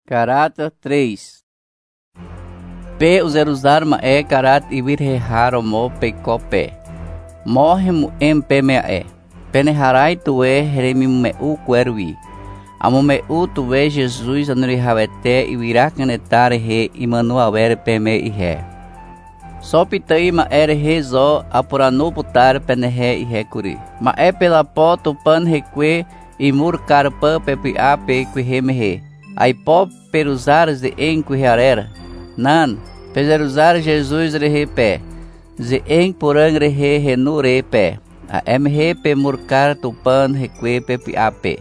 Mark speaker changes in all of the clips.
Speaker 1: Caráter 3. Pe uzeruzar mae karat ibirhe haro mo pe kope. Morre mu empe mea. Peneharai tuwe heremi me u quervi. Amo me u tuwe Jesus anurihavete ibirakanetare he Immanuel peme ihe. Sopitai ma ere he zo apuranu putar penehe ihe kuri. Ma e pela po tupan reque imur carpa pepi ape quihemehe. Ai po peruzar ze en quiharera. Nan, peruzar Jesus rehe pe. Ze en purang rehe henu re pe. A mhe pe murcar tupan reque pepi ape.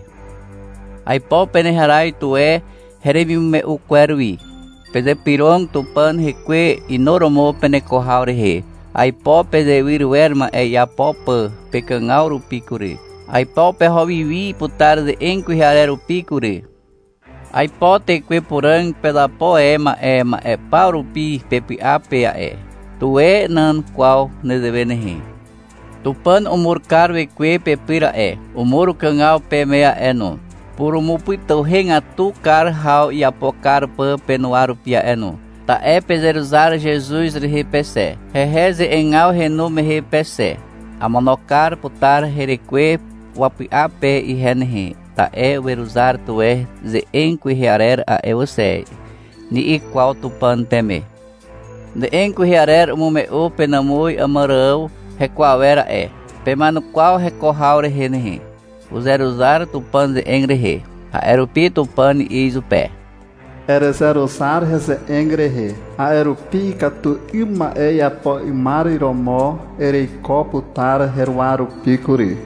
Speaker 1: Ai po peneharai tue heremi me u quervi. Pede pirong tupan reque inoromo penecohau rehe. Ai po pede wirwerma e ya popa pecangauru picure. Ai po pe hovivi putar de enquiharero picure. Ai po te que purang pela poema ema e paurupi pepi apea e. Tue nan qual ne devenehi. Tupan umur carve que pepira e. Umur cangau pemea eno. Purumupuito henga tu car hau e apocar pa penuaru pia eno. Ta e pezeruzar Jesus repese. Reheze engau renu me repese. Amonocar putar hereque wapi ape e henhe. Ta e veruzar tu e ze enquiharer a eusei. Ni igual tupan teme. De enquiharer mume o penamui amarau requavera e. Pemano qual recorraure henhe. Uzeruzar tupan ze engrehe. A erupi tupan isu pé.
Speaker 2: Erezeruzar reze engrehe. A erupi katu ima e apo imari romo ereiko putar heruaru picuri.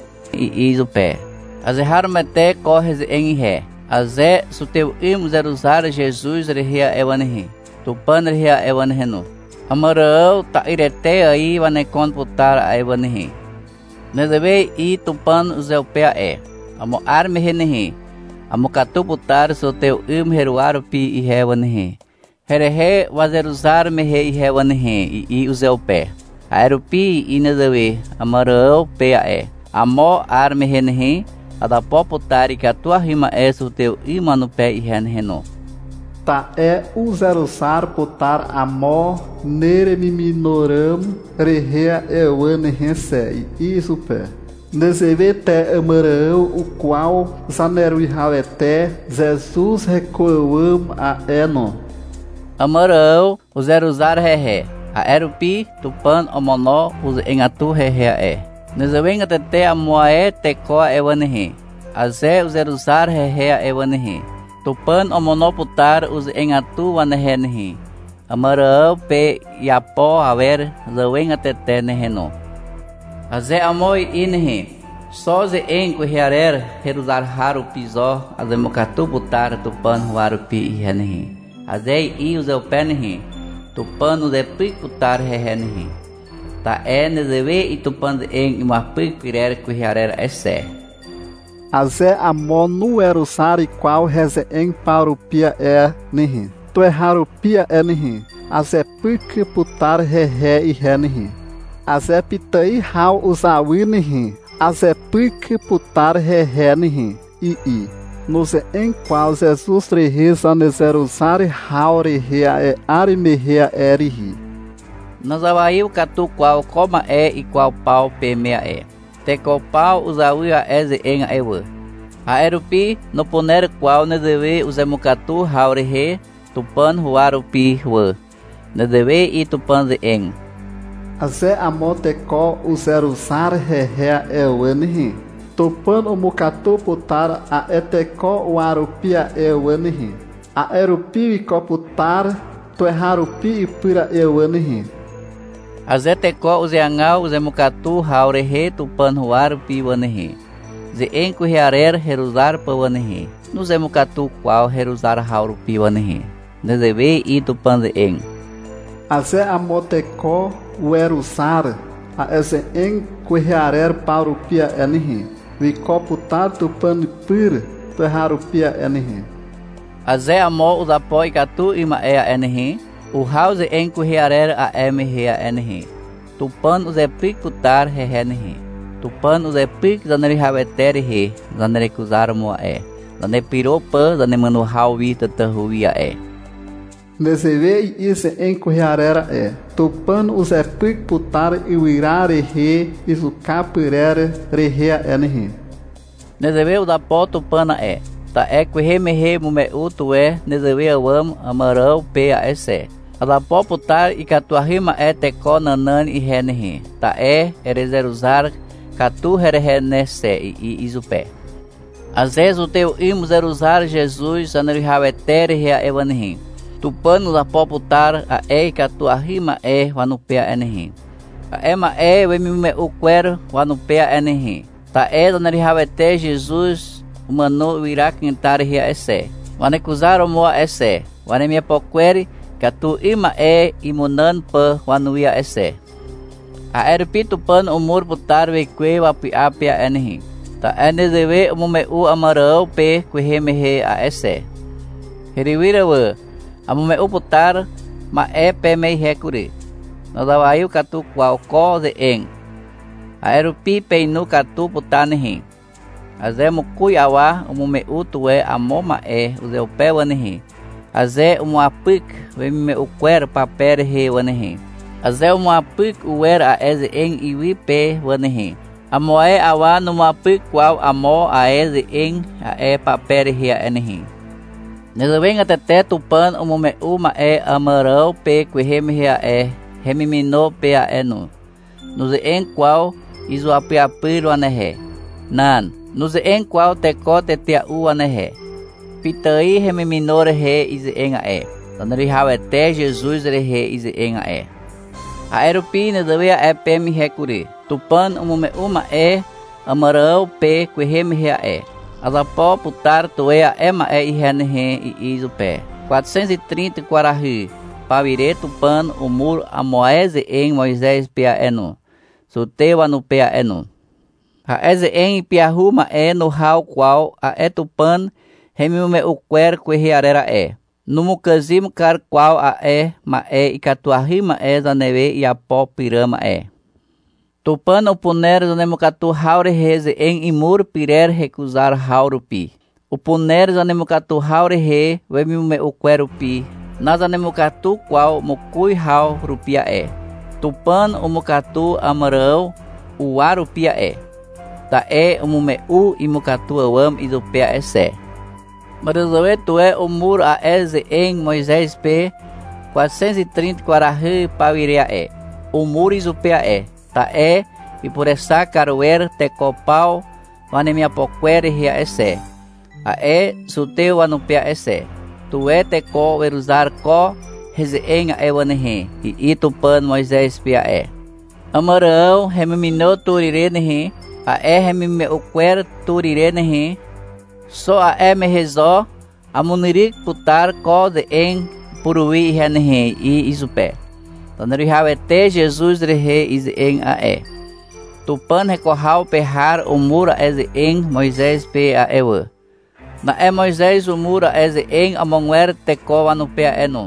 Speaker 1: Isu pé. Azehar mete corre ze enghe. Aze suteu zeruzar Jesus rehia evanhe. Tupan rehia evanheno. Amarau ta irete aí vanekon putar a evanhe. Nezebe i tupan uzeupea e. Amo arme henehe. Amo katu putar soteu heruaru pi i hevanhe. Herehe wazeruzar mehe i hevanhe i uzeupe. Aerupi i nezebe amarau pea e. Amo arme henehe. Adapo putar i katua rima e soteu imanu pe i henheno.
Speaker 2: Ta e uzeruzar putar amo neremiminoram rehea evanhensei. Isso pé. Nezeve te amarão o qual zaneru ihavete Jesus recoam a eno.
Speaker 1: Amarão uzeruzar rehe. A erupi tupan omono uz engatu rehea e. Nezevenga tete amoae tecoa evanhe. Aze uzeruzar rehea evanhe. Tupan omonoputar uz engatu vanehenhe. Amarau pe yapo haver zewenga tete neheno. Aze amoi inhe. Só ze enquiharer heruzar haru piso. Aze mokatu putar tupan huaru pi henhe. Aze i uzeu penhe. Tupan uze pik putar hehenhe. Ta e nezeve i tupan ze eng imapik pirer quiharer esse.
Speaker 2: Aze amo nu erusar e qual reze em parupia é nihi. Tu erharupia é nihi. Aze pik putar rehe e renihi. Aze pitai hau usawi nihi. Aze pik putar rehe nihi. I. Nos em qual Jesus reheza nezerusar hau rehea e arimehea erihi.
Speaker 1: Nazawaiu katu qual coma e e qual pau pemea e. Teco pau usawi a eze enga ewa. A erupi no poner qual nezeve uzemukatu hau rehe. Tupan huaru pi hua. Nezeve i tupan ze eng.
Speaker 2: Aze amoteko uzeruzar rehea ewanhi. Tupan umukatu putar a eteko uarupia ewanhi. A erupi ikoputar tuerharupi ipira ewanhi.
Speaker 1: Aze teko uzeangau uzemukatu hau rehe tupan huaru pi wanehe. Ze enquiharer heruzar pa wanehe. No zemukatu qual heruzar hauru pi wanehe. Nezeve i tupan ze eng.
Speaker 2: Aze amoteko ueruzar a eze enquiharer parupia enihi. Vikoputar tupan pir tuerharupia enihi.
Speaker 1: Aze amo uzapo ikatu ima ea enihi. O house enquiharer a emhea enihi. Tupan uze pik putar hehenhi. Tupan uze pik zaneri haveterihi. Zaneri kuzar moa e. zane piropa zane manu hawi tatahuia
Speaker 2: Nezeve ise encorrearera tupan os pic putar e uirare re isu capirere rehea nehi.
Speaker 1: Nezeve o da po tupana ta kuhe mehe mumeu tue nezeve awam amarau pe ese. Ada po putar e catuahima teko nanan e renehi. Ta erezeruzar catu herenese e izupe. Às vezes o teu imo zeruzar Jesus anerihavetere rea evanehi. Tupano da po putar a catuahima vanupea enehi. A ema vemime uquer vanupea enehi. Ta anerihavete Jesus humano irá quintar rea esse. Vanecusar moa esse. Vanemia poqueri catu ima imunan pa vanuia esse. A erpito pan umur putar veque vapiapia enehi. Ta nezeve umumeu amarau pe quehemehe a esse. Heriwira amumeu putar ma pe mei hekuri. Nodavayu catu qual co de en. A erupi peinu catu putanehi. Azemu cui awa umumeu tue amoma uzeu pe wanehi. Aze umuapik veme uquer papere he wanehi. Aze umuapik uer a eze en iwi pe wanehi. Amoe awa numapik qual amo a eze en a papere he enehi. Nezavenga tete tupan umumeu ma amarau pe quehemia remimino pe a enu. Nuze en qual izuapiapiro anehe. Nan, nuze en qual teko tetia u anehe. Pitai remiminore he ize enga Tanrihawete Jesus rehe ize enga A erupi nezavea pemi hekuri. Tupan umumeu amarau pe quehemia Azapó putar toea ema ihenehe e izupe. 430 Quarahi. Pavire tupan umur amoeze em Moisés pia enu. Sutewa no pia enu. A eze em piahuma no hau qual a tupan remiume uquer quehiarera Numukazim kar qual a ma ikatuahima zaneve e apó pirama Tupan upuner zanemukatu haure reze em imur pirer recusar haurupi. Upuner zanemukatu haure he vemiume uquerupi. Nazanemukatu qual mukui haurupia Tupan umukatu amarão uarupia Ta umume imukatu awam idupia esse. Maruzawe tue umur a eze em Moisés p 430 Quarahi pavirea Umur izupia Ta e por essa caruer te copau vanemia poquere ria esse. A suteu anupia esse. Tu te co veruzar co resenha evanehe. E itupan Moisés pia Amarão remiminou turirenehe. A remime uquer turirenehe. Só a me rezó. Amunirik putar co de en puruí renehe e isupé. Tanrihawete Jesus rehe is en Tupan recorral perrar umura eze en Moisés pe a Na Moisés umura eze en amonguer tecova no pea enu.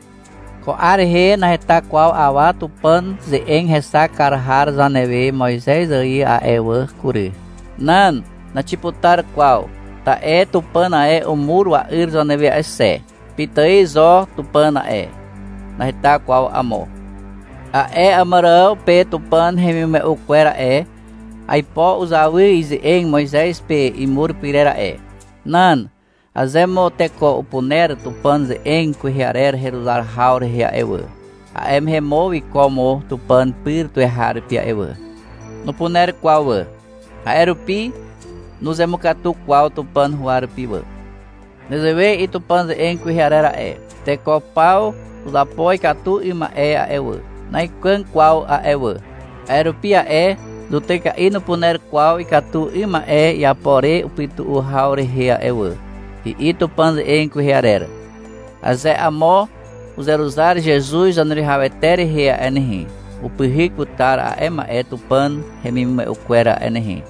Speaker 1: Ko arhe na reta qual awa tupan ze en resa karhar zaneve Moisés aí a kuri. Nan na tiputar qual ta tupan umuru a ir zaneve esse. Pitai zo tupan na reta qual amo. A amarau pe tupan remime uquera Aipó usawi ize em Moisés pe imur pirera Nan, azemo teco upuner tupan ze em kuhiarer heruzar haur rea A remove como tupan pir tu errar pia No puner qual A erupi, nos emukatu qual tupan huar piwa. Nezeve e tupan ze em kuhiarera Teco pau, os apoi catu ima a Naikan qual a Aerupia do teca no puner qual e catu ima e apore o pitu o haure rea E ito panze em cuiarera. Aze amo os eruzar Jesus anrihavetere rea enhi. O pirrico tar a ema tupan remime o quera enhi.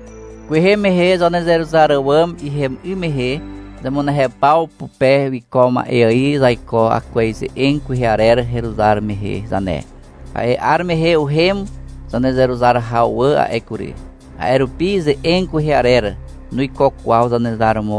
Speaker 1: Quiheme zonezeruzar uam e rem imehe zamona repau puper e coma e aí zaiko a coisa em cuiarera heruzar mehe zané. Armehe o rem zanezeruzar haua a ekuri. A erupize en cuiarera no icoqual zanezarmo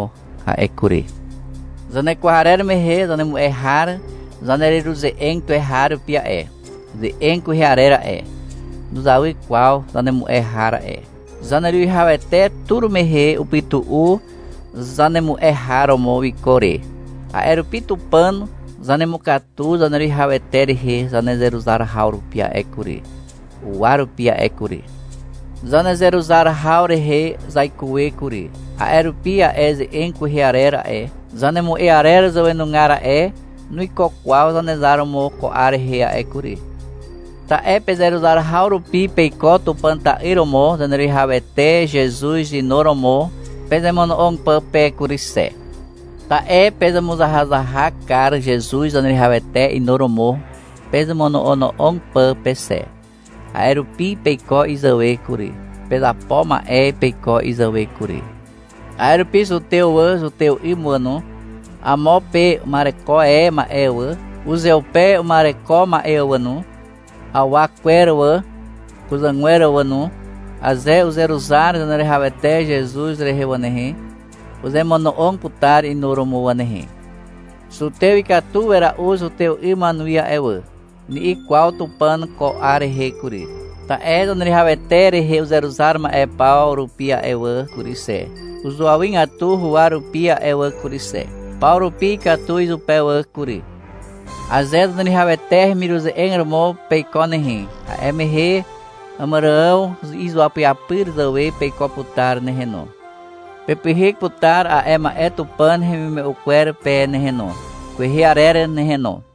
Speaker 1: ha'ekuri. Zane kuharer mehe, zane mu'ehar, zane riruze eng tuehar pia'e. Ze eng kuhiarera e. Nuzawi qual zane mu'ehara e. Zane riuhavete turu mehe upitu'u, zane mu'eharo mo vikore. Aero pitupano, zane mukatu, zane riuhavete rihe, zane zeruzar hauru pia'ekuri. Uaru pia'ekuri. Zane zeruzar haure he zaikue kuri. Aero pia'e ze eng kuhiarera e. Zane mu'earera zawenungara e. Nuiko qual zane zaro mo koare he aekuri. Ta epezero zar hauro pi peikoto panta iromo zaneri havete Jesus de noromo pezemono on pe curise. Ta pezamos arrasaha cara Jesus zaneri havete e noromo pezemono ono on pc. Aero pi peiko izawe curi. Pezapoma peiko izawe curi. Aero pi o teu imuano. Amo pe mareco ma ewa. Useu pe o mareco ma ewano. Awaquerwa, Uzanguerawanu, Aze Uzeruzar, Zanerehavete, Jesus, Rehewanehi, Uzemonoon putar e Noromoanehi. Suteu e catu era uso teu Imanuia ewa, ni igual tupan co are recuri. Ta Zanerehavete, Rehe Uzeruzar, ma Paulo pia ewa curise. Usuawin atu ruaru pia ewa curise. Paulo pi catu izupewa curi. Azed ni haveter miruze engramo peikonehi. A emehe amarão izuapiapir zawe peikoputar neheno. Pepihik putar a ema etupan hemime uquer pe neheno. Quehiarere neheno.